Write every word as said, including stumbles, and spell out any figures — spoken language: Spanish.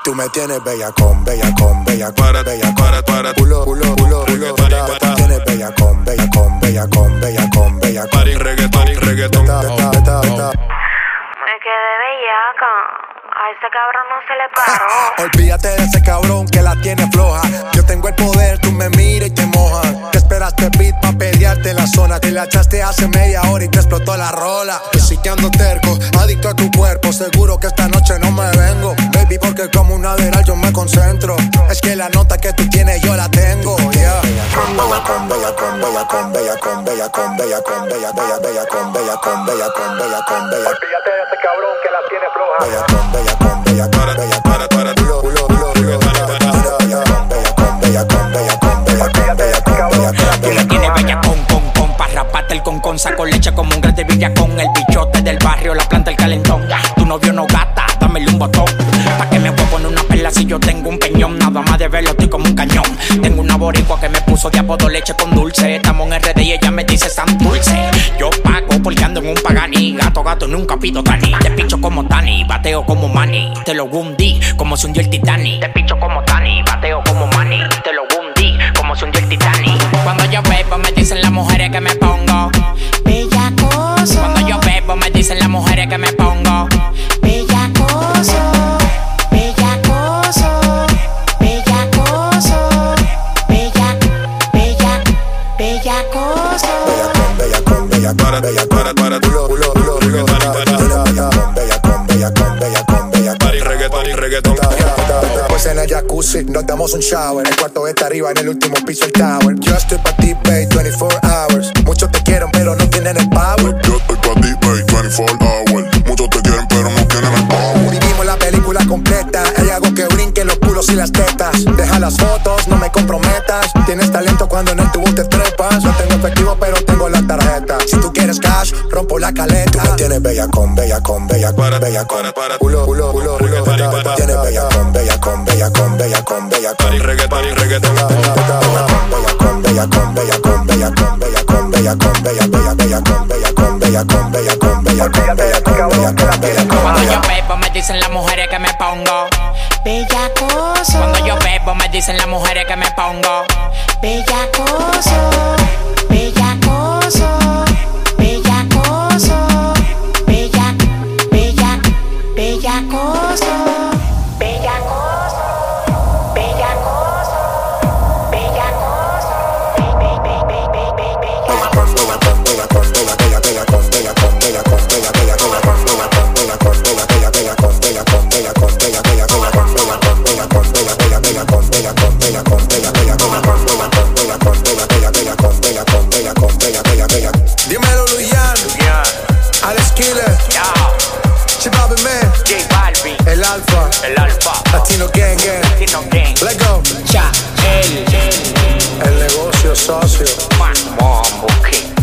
Tú me tienes bellacón, bellacón, bellacón, Para, bellacón, para, para. culo, culo, culo, culo, Party, ta, party, ta. Tienes bellacón, bellacón, bellacón, bellacón, bellacón. Party, reggaetón, reggaetón. Ta, ta, ta, ta. Me quedé bellaca. A ese cabrón no se le paró. Olvídate de ese cabrón que la tiene floja. Yo tengo el poder, tú me miras y te mojas. Te esperaste beat pa' pelearte en la zona. Te la echaste hace media hora y te explotó la rola. Yo sí que ando terco, adicto a tu cuerpo. Seguro que esta noche no me vengo, baby, porque como un aderal yo me concentro. Es que la nota que tú tienes yo la tengo, yeah. Bellacón, bellacón, bellacón, bellacón, bellacón, bellacón, bella, bella, bellacón, bellacón, bellacón, bellacón, bella. Olvídate de ese cabrón que la tiene floja. Bellacón, bellacón, bellacón, bellacón, Para, para, culo, culo, culo, culo, bellacón, bellacón, bellacón, bellacón, bellacón, bellacón, bellacón. Tú le tienes bellacón, con, con, pa' raparte el con, con, saco leche como un grande villacón. El bichote del barrio, la planta, el calentón. Tu novio no gata, dámele un botón. Pa' que me voy a poner una perla si yo tengo un peñón. Nada más de verlo estoy como un cañón. Tengo una boricua que me puso de apodo leche con dulce. Estamos en R D y ella me dice San Dulce. Yo pago porque ando en un paganí. Gato, gato, nunca pido Dani. Te picho como Tani, bateo como Manny. Te lo hundí como se hundió el Titanic. Te picho como Tani, bateo como Manny. Te lo hundí como se hundió el Titanic. Cuando yo bebo me dicen las mujeres que me pongo bellacoso. Cuando yo bebo me dicen las mujeres que me pongo bellacoso. Bellacoso, bellacoso, bella, bella, bellacoso. Bellacón, bellacón, bellacón, para, bellacón, para, para. culo, culo, culo, culo, ta, ta, ta. Bellacón, bellacón, bellacón, bellacón, bellacón. Party, reggaetón, reggaetón. Después en el jacuzzi nos damos un shower. El cuarto está arriba, en el último piso el tower. Yo estoy pa' ti, babe, veinticuatro hours. Muchos te quieren, pero no tienen el power. Yo estoy pa' ti, babe, veinticuatro hours. Muchos te quieren, pero no tienen el power. Vivimos la película completa. Hay algo que brinque los culos y las tetas. Deja las fotos, no me comprometas. Tienes talento cuando en el tubo te trepas. No tengo efectivo, pero tengo la tarjeta. Si tú quieres cash, rompo la caleta. Tú me tienes bellacón, bellacón, bellacón, Para, bellacón. para, para. Culo, culo, culo, culo, Party, ta, para, ta. Tienes para. bellacón, bellacón, bellacón, bellacón, bellacón. Party, reggaetón, reggaetón. Bellacón, bellacón, bellacón, bellacón, bellacón, bellacón, bella, bella, bellacón, bellacón, bellacón, bellacón, bellacón, bellacón, bellacón, bellacón. Cuando yo bebo me dicen las mujeres que me pongo bellacoso. Cuando yo bebo me dicen las mujeres que me pongo bellacoso. Bellacoso, bellacoso, bella, bella, bellacoso. Bellacoso, bellacoso, bellacoso. Be, be, be, be, be, be, bellacoso. Bellacón, bellacón, bella, bella, bellacón, bellacón, bellacón, bella, bella, bellacón, bellacón, bellacón, bella, bella, bellacón, bellacón, bellacón, bella, bella, bellacón, bellacón, bellacón, bella, bella, bellacón, bellacón, bellacón, bella, bella, bellacón, bellacón, bellacón, bella, bella, bellacón, bellacón, bellacón, bella, bella, bella. Dímelo, Luyan, Alex Killer, Chibabi Man, J Balvin, El Alfa, el Alfa, Latino Gang Gang. Latino Gang, Let go. Cha, el, El negocio socio. Mambo King.